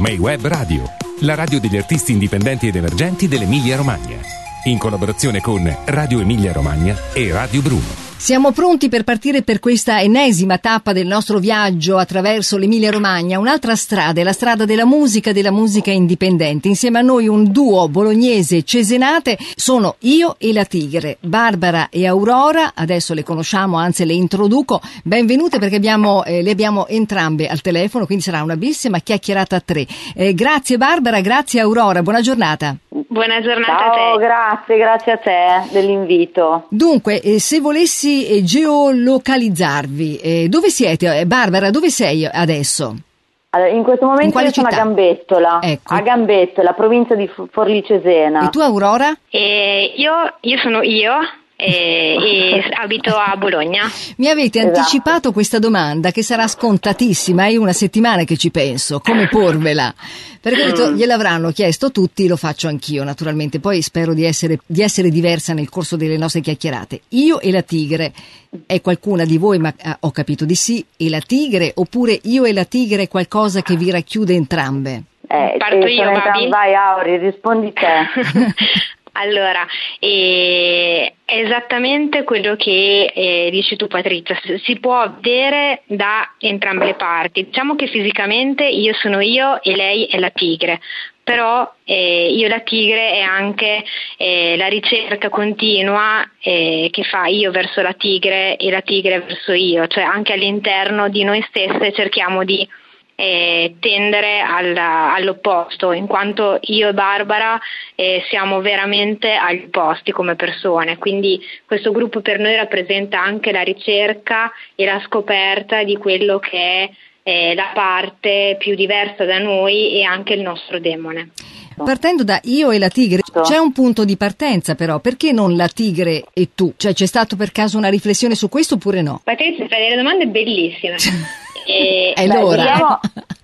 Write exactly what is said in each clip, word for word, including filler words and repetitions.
May Web Radio, la radio degli artisti indipendenti ed emergenti dell'Emilia Romagna, in collaborazione con Radio Emilia Romagna e Radio Bruno. Siamo pronti per partire per questa ennesima tappa del nostro viaggio attraverso l'Emilia Romagna, un'altra strada, è la strada della musica, della musica indipendente. Insieme a noi un duo bolognese cesenate, sono io e la Tigre, Barbara e Aurora, adesso le conosciamo, anzi le introduco. Benvenute perché abbiamo, eh, le abbiamo entrambe al telefono, quindi sarà una bellissima chiacchierata a tre. Eh, grazie Barbara, grazie Aurora, buona giornata. Buona giornata. Ciao, a te. grazie, grazie a te dell'invito. Dunque, eh, se volessi eh, geolocalizzarvi, eh, dove siete? Eh, Barbara, dove sei adesso? Allora, in questo momento in io sono città? a Gambettola, Ecco. a Gambettola, provincia di Forlì Cesena. E tu Aurora? E io, io sono io e, e abito a Bologna. Mi avete Esatto. anticipato questa domanda che sarà scontatissima, è una settimana che ci penso, come porvela, perché ho detto, gliel'avranno chiesto tutti, lo faccio anch'io naturalmente, poi spero di essere, di essere diversa nel corso delle nostre chiacchierate. Io e la Tigre, è qualcuna di voi, ma ah, ho capito di sì, e la Tigre, oppure io e la Tigre è qualcosa che vi racchiude entrambe? Eh, Parto eh, io, sono Babi? entram- Vai Auri, rispondi te. Allora, eh, è esattamente quello che eh, dici tu Patrizia, si può vedere da entrambe le parti. Diciamo che fisicamente io sono io e lei è la Tigre, però eh, io e la Tigre è anche eh, la ricerca continua eh, che fa io verso la Tigre e la Tigre verso io, cioè anche all'interno di noi stesse cerchiamo di Eh, tendere al, all'opposto, in quanto io e Barbara eh, siamo veramente agli opposti come persone, quindi questo gruppo per noi rappresenta anche la ricerca e la scoperta di quello che è eh, la parte più diversa da noi e anche il nostro demone. Partendo da io e la Tigre, c'è un punto di partenza però, perché non la Tigre e tu? Cioè c'è stato per caso una riflessione su questo oppure no? Patrizia, fai delle domande bellissime. E, È l'ora. diciamo,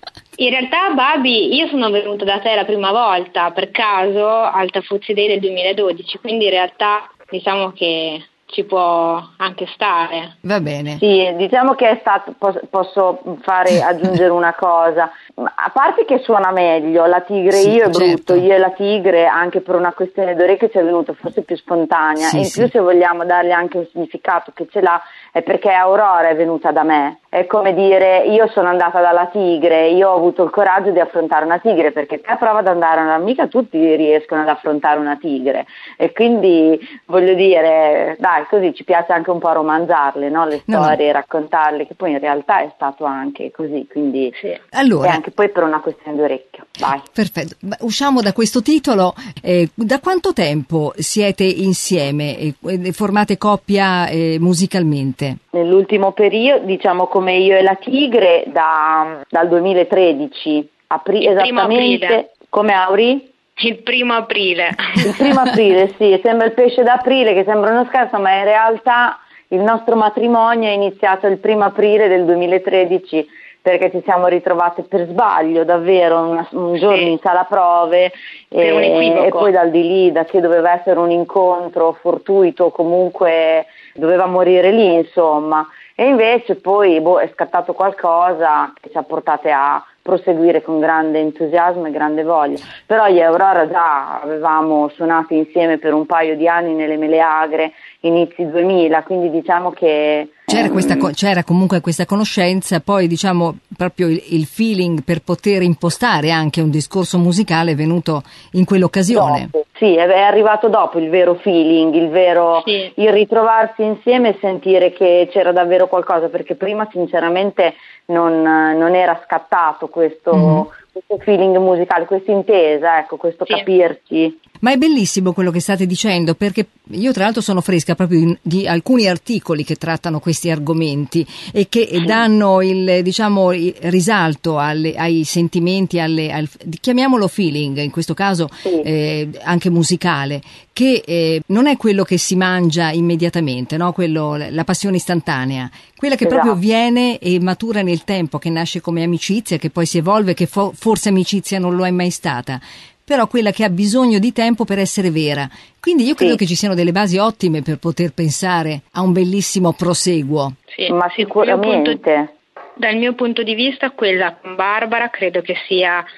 in realtà Babi, io sono venuta da te la prima volta per caso al Tafuzzi Day del duemiladodici, quindi in realtà diciamo che ci può anche stare. Va bene. Sì, diciamo che è stato, posso, posso fare aggiungere una cosa, a parte che suona meglio, la Tigre Sì, io è certo. brutto, io e la Tigre anche per una questione d'orecchio ci è venuto forse più spontanea, Sì, e in sì. più se vogliamo dargli anche un significato che ce l'ha è perché Aurora è venuta da me, è come dire io sono andata dalla Tigre, io ho avuto il coraggio di affrontare una Tigre, perché te prova ad andare, mica tutti riescono ad affrontare una Tigre, e quindi voglio dire, dai, così ci piace anche un po' romanzarle, no? Le No, storie, raccontarle, che poi in realtà è stato anche così, quindi Sì. Allora, e anche poi per una questione d'orecchio. Vai. perfetto. Beh, usciamo da questo titolo. Eh, da quanto tempo siete insieme e e formate coppia eh, musicalmente? Nell'ultimo periodo, diciamo come io e la Tigre, da, dal duemilatredici, apri- Il primo esattamente, aprile. come Auri? Il primo aprile. Il primo aprile, sì, sembra il pesce d'aprile, che sembra uno scherzo, ma in realtà il nostro matrimonio è iniziato il primo aprile del duemilatredici, perché ci siamo ritrovate per sbaglio, davvero, una, un giorno Sì. in sala prove, Per un e, equivoco. e poi dal di lì, da che doveva essere un incontro fortuito, comunque doveva morire lì, insomma. E invece poi boh, è scattato qualcosa che ci ha portate a proseguire con grande entusiasmo e grande voglia. Però io e Aurora già avevamo suonato insieme per un paio di anni nelle Meleagre, inizi duemila, quindi diciamo che C'era, questa, co- c'era comunque questa conoscenza, poi diciamo proprio il, il feeling per poter impostare anche un discorso musicale è venuto in quell'occasione. dopo. Sì, è è arrivato dopo il vero feeling, il vero, Sì. il ritrovarsi insieme e sentire che c'era davvero qualcosa, perché prima sinceramente non, non era scattato questo, Mhm. questo feeling musicale, questa intesa, ecco, questo Sì. capirci. Ma è bellissimo quello che state dicendo, perché io tra l'altro sono fresca proprio in- di alcuni articoli che trattano questi argomenti e che danno il, diciamo, il risalto alle- ai sentimenti, alle, al, chiamiamolo feeling, in questo caso Sì. eh, anche musicale, che eh, non è quello che si mangia immediatamente, no? Quello, la passione istantanea, quella che Esatto. proprio viene e matura nel tempo, che nasce come amicizia, che poi si evolve, che fo- forse amicizia non lo è mai stata, però quella che ha bisogno di tempo per essere vera. Quindi io credo Sì. che ci siano delle basi ottime per poter pensare a un bellissimo proseguo. Sì. Ma Dal mio punto- sicuramente. Dal mio punto di vista, quella con Barbara credo che sia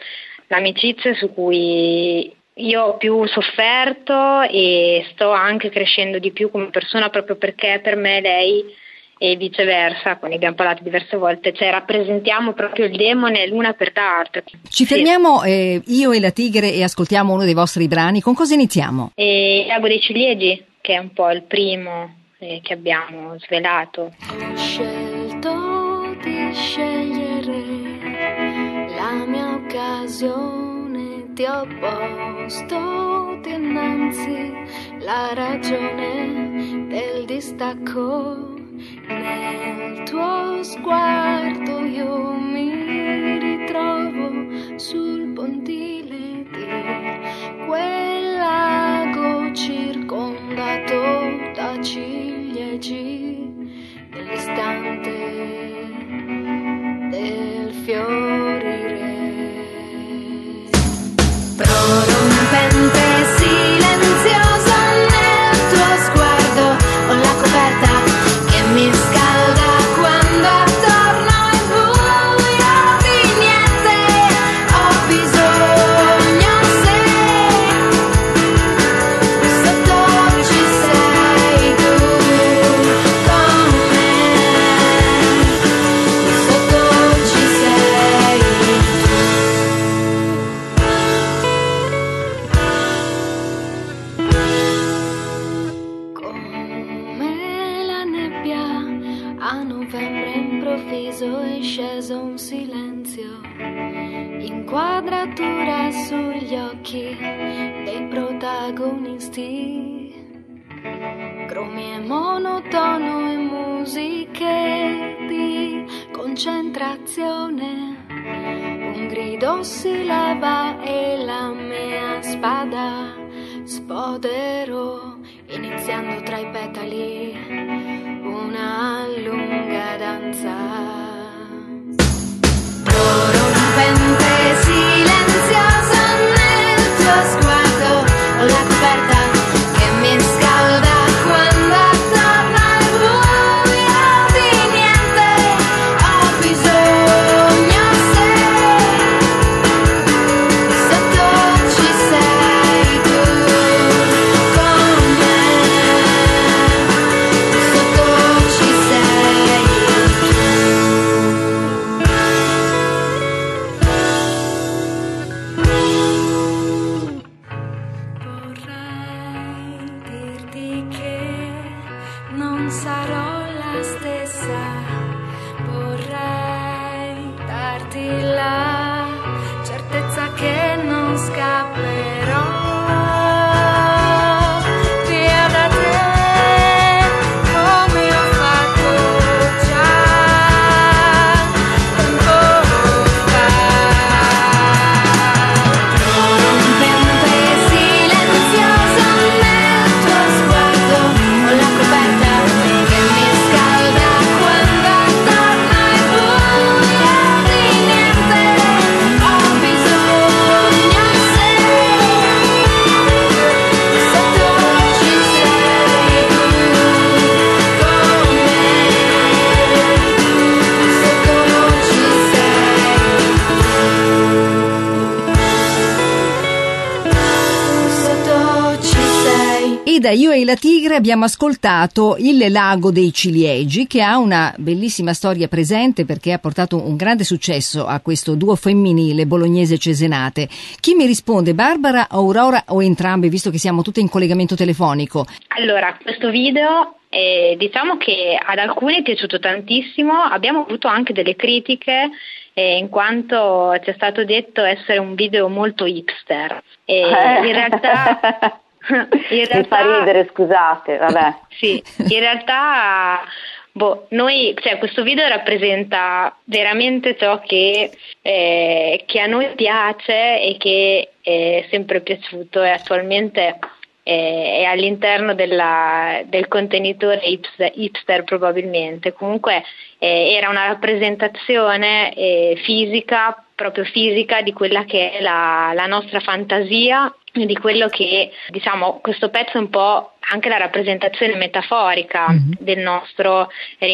l'amicizia su cui io ho più sofferto e sto anche crescendo di più come persona, proprio perché per me lei e viceversa, con ne abbiamo parlato diverse volte, cioè rappresentiamo proprio il demone l'una per l'altra. Ci fermiamo eh, io e la Tigre e ascoltiamo uno dei vostri brani. Con cosa iniziamo? E Lago dei Ciliegi, che è un po' il primo eh, che abbiamo svelato. Ho scelto di scegliere la mia occasione, ti ho posto dinanzi la ragione del distacco. Nel tuo sguardo io mi ritrovo sul pontile di quel lago circondato da ciliegi, nell'istante del fiorire. Prorompente silenzioso nel tuo sguardo, ho la coperta mi scalda quando attorno è buio di niente, ho bisogno se sotto ci sei tu con me, sotto ci sei tu. A novembre improvviso è sceso un silenzio, inquadratura sugli occhi dei protagonisti, cromi e monotono e musiche di concentrazione, un grido si leva e la mia spada spoderò, iniziando tra i petali una lunga danza. Prorompente silenzioso nel tuo sguardo, ho la coperta che mi scalda quando attorno è buio di niente, ho bisogno se sotto ci sei tu con me. Sarò la stessa, vorrei darti la certezza che non scapperò via da te come ho fatto già tempo fa. Prorompente silenzioso nel tuo sguardo, ho la coperta che mi scalda quando attorno è buio di niente, ho bisogno se sotto ci sei tu con me, sotto ci sei, sotto ci sei. E da Io e la Tigre abbiamo ascoltato Il Lago dei Ciliegi, che ha una bellissima storia presente perché ha portato un grande successo a questo duo femminile bolognese Cesenate. Chi mi risponde, Barbara, Aurora o entrambe, visto che siamo tutte in collegamento telefonico? Allora, questo video eh, diciamo che ad alcuni è piaciuto tantissimo, abbiamo avuto anche delle critiche eh, in quanto ci è stato detto essere un video molto hipster. E in realtà... In realtà, mi fa ridere, scusate, vabbè. Sì, in realtà boh, noi, cioè, questo video rappresenta veramente ciò che, eh, che a noi piace e che è sempre piaciuto e attualmente eh, è all'interno della, del contenitore hipster, hipster probabilmente. Comunque eh, era una rappresentazione eh, fisica, proprio fisica, di quella che è la, la nostra fantasia, di quello che, diciamo, questo pezzo è un po' anche la rappresentazione metaforica mm-hmm. del nostro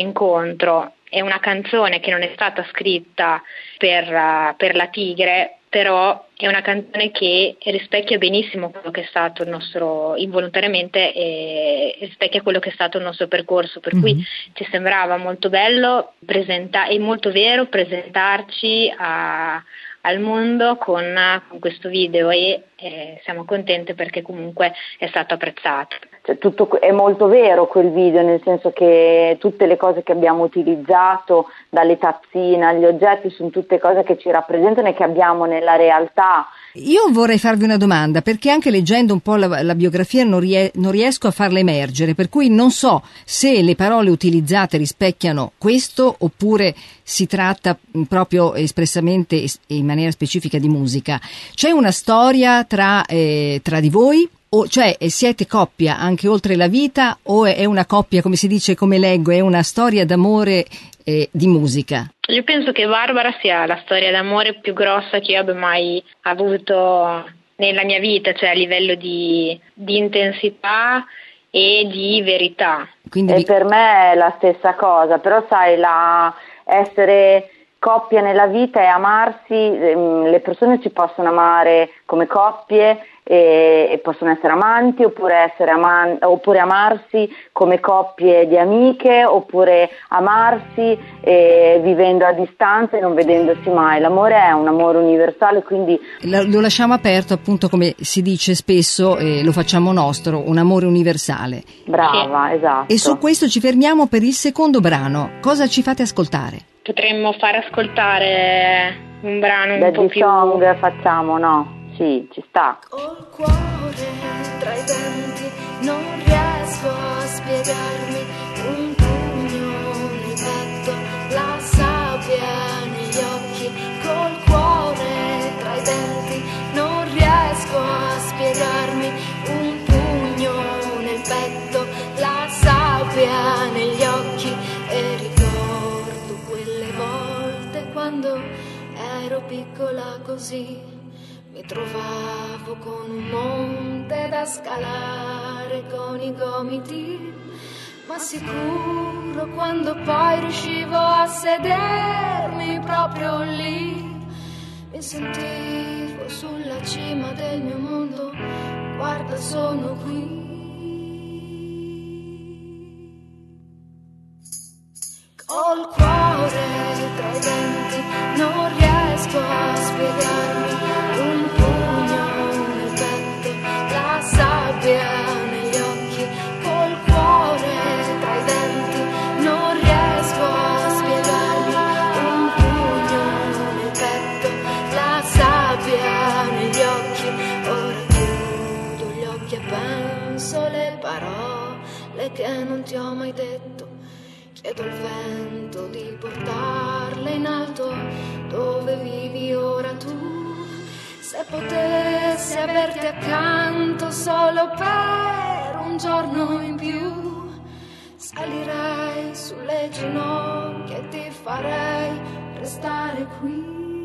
rincontro. È una canzone che non è stata scritta per, uh, per la Tigre, però è una canzone che rispecchia benissimo quello che è stato il nostro, involontariamente eh, rispecchia quello che è stato il nostro percorso, per mm-hmm. cui ci sembrava molto bello presenta- e molto vero presentarci a, al mondo con, con questo video, e eh, siamo contente perché comunque è stato apprezzato. Cioè, tutto, è molto vero quel video, nel senso che tutte le cose che abbiamo utilizzato, dalle tazzine agli oggetti, sono tutte cose che ci rappresentano e che abbiamo nella realtà. Io vorrei farvi una domanda, perché anche leggendo un po' la, la biografia non, rie- non riesco a farla emergere, per cui non so se le parole utilizzate rispecchiano questo oppure si tratta proprio espressamente e in maniera specifica di musica. C'è una storia tra, eh, tra di voi? O cioè siete coppia anche oltre la vita, o è una coppia, come si dice, come leggo, è una storia d'amore eh, di musica? Io penso che Barbara sia la storia d'amore più grossa che io abbia mai avuto nella mia vita, cioè a livello di, di intensità e di verità. Quindi e vi... per me è la stessa cosa, però sai, la essere coppia nella vita e amarsi, le persone ci possono amare come coppie e, e possono essere amanti, oppure essere aman- oppure amarsi come coppie di amiche, oppure amarsi eh, vivendo a distanza e non vedendosi mai. L'amore è un amore universale, quindi lo lasciamo aperto, appunto, come si dice spesso, e lo facciamo nostro, un amore universale. Brava, esatto. E su questo ci fermiamo per il secondo brano. Cosa ci fate ascoltare? Potremmo far ascoltare un brano un Daddy po' più... Song facciamo, no? Sì, ci sta. Col cuore tra i denti non riesco a spiegarmi, un pugno nel petto, la sabbia negli occhi. Col cuore tra i denti non riesco a spiegarmi, un pugno nel petto, la sabbia negli occhi. E ricordo quelle volte quando ero piccola così. Mi trovavo con un monte da scalare con i gomiti, ma sicuro quando poi riuscivo a sedermi proprio lì, mi sentivo sulla cima del mio mondo, guarda sono qui. Col cuore tra i denti non riesco a spiegarmi, un pugno nel petto, la sabbia negli occhi. Col cuore tra i denti non riesco a spiegarmi, un pugno nel petto, la sabbia negli occhi. Ora chiudo gli occhi e penso le parole che non ti ho mai detto. Chiedo al vento di portarle in alto dove vivi ora tu. Se potessi averti accanto solo per un giorno in più, salirei sulle ginocchia e ti farei restare qui.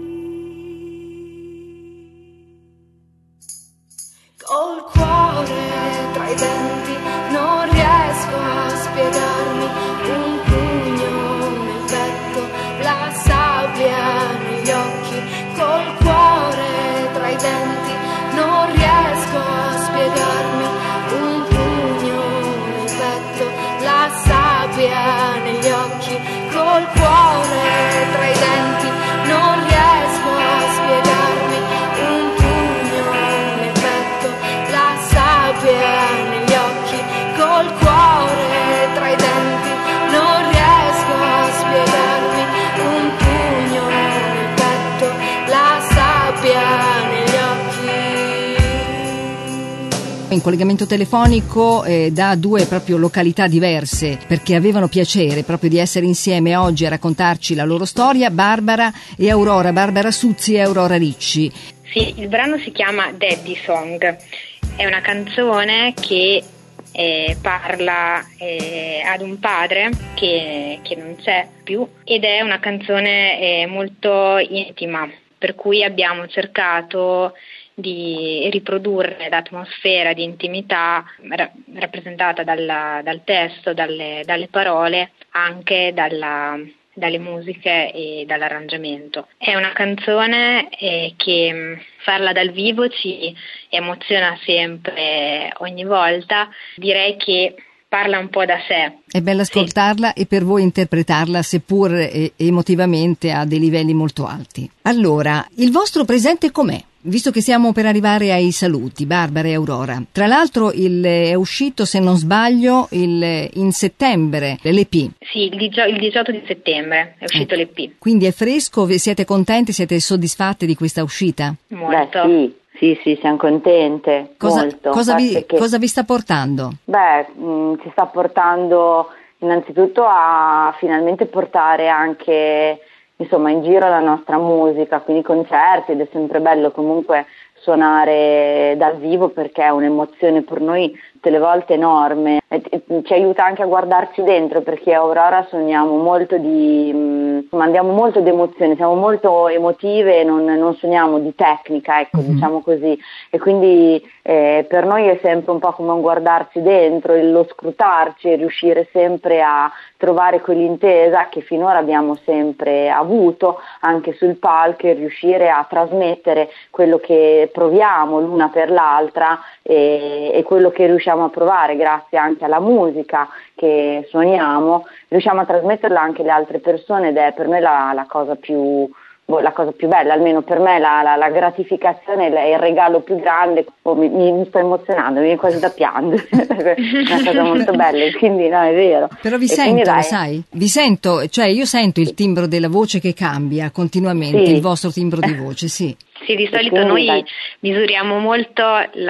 Col cuore tra i denti non riesco a spiegarmi, un pugno nel petto, la sabbia negli occhi. Col cuore tra i denti non riesco a spiegarmi, un pugno nel petto, la sabbia negli occhi. Col cuore tra i denti non riesco a spiegarmi, un pugno nel petto, la sabbia negli occhi. Col cuore tra i denti non riesco a spiegarmi, un pugno nel petto, la sabbia negli occhi. In collegamento telefonico eh, da due proprio località diverse, perché avevano piacere proprio di essere insieme oggi a raccontarci la loro storia, Barbara e Aurora, Barbara Suzzi e Aurora Ricci. Sì, il brano si chiama Daddy Song, è una canzone che eh, parla eh, ad un padre che, che non c'è più, ed è una canzone eh, molto intima, per cui abbiamo cercato di riprodurre l'atmosfera di intimità ra- rappresentata dalla, dal testo, dalle, dalle parole, anche dalla, dalle musiche e dall'arrangiamento. È una canzone eh, che mh, farla dal vivo ci emoziona sempre, ogni volta. Direi che parla un po' da sé. È bello ascoltarla, sì. E per voi interpretarla, seppur eh, emotivamente, a dei livelli molto alti. Allora, il vostro presente com'è? Visto che stiamo per arrivare ai saluti, Barbara e Aurora. Tra l'altro il, è uscito, se non sbaglio, il, in settembre l'E P. Sì, il, dicio, il diciotto di settembre è uscito eh. l'E P. Quindi è fresco, siete contenti, siete soddisfatti di questa uscita? Molto. Beh, sì, sì, sì, siamo contente, cosa, molto. Cosa vi, che... cosa vi sta portando? Beh, mh, ci sta portando innanzitutto a finalmente portare anche... insomma in giro la nostra musica, quindi concerti, ed è sempre bello comunque suonare dal vivo perché è un'emozione per noi tutte le volte enorme, e ci aiuta anche a guardarci dentro, perché a Aurora suoniamo molto di, insomma, andiamo molto di emozioni, siamo molto emotive e non, non suoniamo di tecnica, ecco, mm-hmm. diciamo così, e quindi eh, per noi è sempre un po' come un guardarci dentro, lo scrutarci e riuscire sempre a trovare quell'intesa che finora abbiamo sempre avuto anche sul palco, e riuscire a trasmettere quello che proviamo l'una per l'altra e, e quello che riusciamo a provare grazie anche alla musica che suoniamo, riusciamo a trasmetterla anche alle altre persone, ed è per me la, la cosa più la cosa più bella, almeno per me la, la, la gratificazione è il regalo più grande. Oh, mi, mi sto emozionando, mi viene quasi da piangere. È una cosa molto bella, quindi no, è vero. Però vi e sento, lo sai? Vi sento, cioè io sento il timbro della voce che cambia continuamente, sì. Il vostro timbro di voce, sì. Sì, di solito quindi, noi dai. misuriamo molto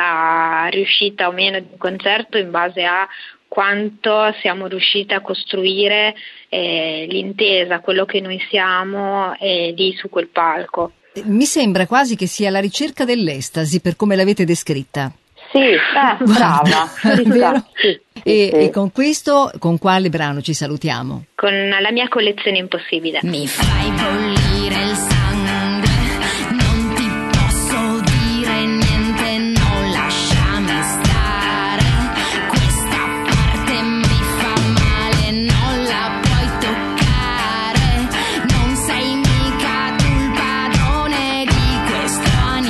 la riuscita o meno di un concerto in base a quanto siamo riusciti a costruire eh, l'intesa, quello che noi siamo eh, lì su quel palco. Mi sembra quasi che sia la ricerca dell'estasi, per come l'avete descritta. Sì, eh, brava. Vero? Sì, e, sì. e con questo, con quale brano ci salutiamo? Con la mia collezione impossibile. Mi fai bollire il sangue, non ti posso dire niente, non lasciami stare, questa parte mi fa male, non la puoi toccare, non sei mica tu il padrone di questo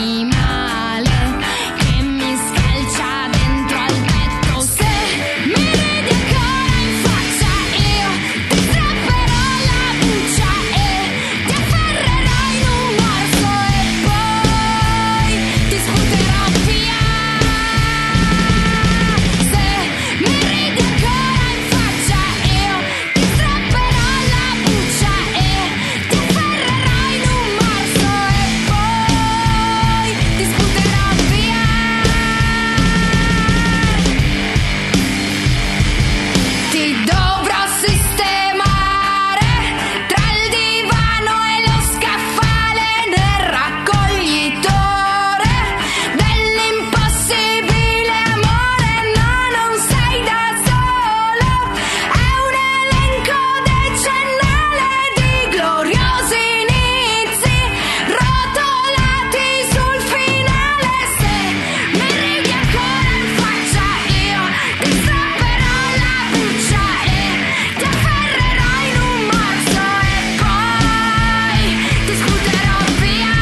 animale che mi scalcia dentro al petto. Se mi ridi ancora in faccia io ti strapperò la buccia e ti afferrerò in un morso e poi ti sputerò via. Se mi ridi ancora in faccia io ti strapperò la buccia e ti afferrerò in un morso e poi ti sputerò via. Ti dovrò sistemare tra il divano e lo scaffale nel raccoglitore dell'impossibile amore. No, non sei da solo, è un elenco decennale di gloriosi inizi rotolati sul finale. Se mi ridi ancora in faccia io ti strapperò la buccia e ti afferrerò in un morso e poi ti sputerò via.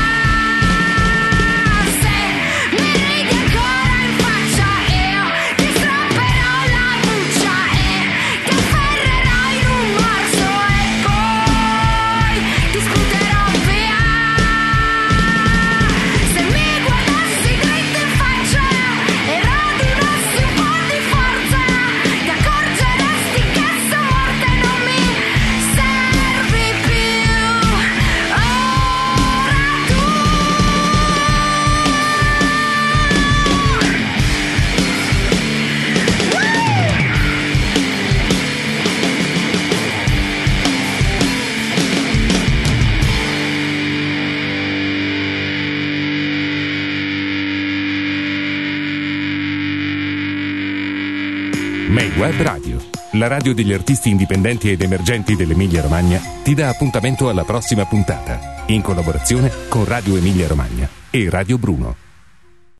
Se mi ridi ancora in faccia io ti strapperò la buccia e ti afferrerò in un morso e poi ti sputerò via. Se mi guardassi dritto in faccia e radunassi un po' di forza, ti accorgeresti che sta morte non mi servi più. Ora tu May Web Radio, la radio degli artisti indipendenti ed emergenti dell'Emilia Romagna, ti dà appuntamento alla prossima puntata, in collaborazione con Radio Emilia Romagna e Radio Bruno.